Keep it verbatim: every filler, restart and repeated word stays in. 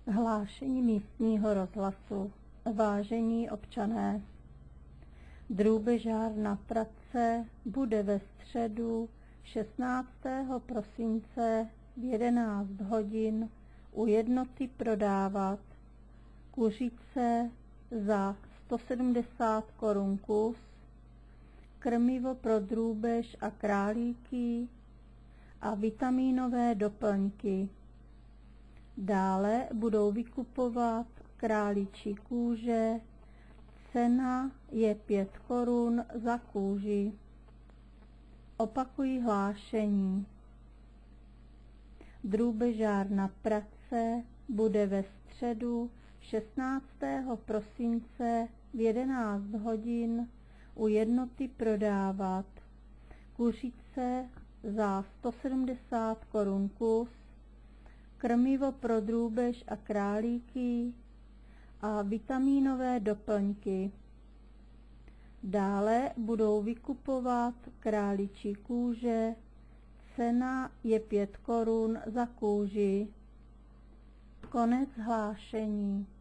Hlášení místního rozhlasu. Vážení občané, drůbežár na Pratce bude ve středu šestnáctého prosince v jedenáct hodin u jednoty prodávat kuřice za sto sedmdesát korun kus, krmivo pro drůbež a králíky a vitamínové doplňky. Dále budou vykupovat králičí kůže, cena je pět korun za kůži. Opakuji hlášení. Drůbežár na Pratce bude ve středu šestnáctého prosince v jedenáct hodin u jednoty prodávat kuřice za sto sedmdesát korun kus, krmivo pro drůbež a králíky a vitamínové doplňky. Dále budou vykupovat králičí kůže, cena je pět korun za kůži. Konec hlášení.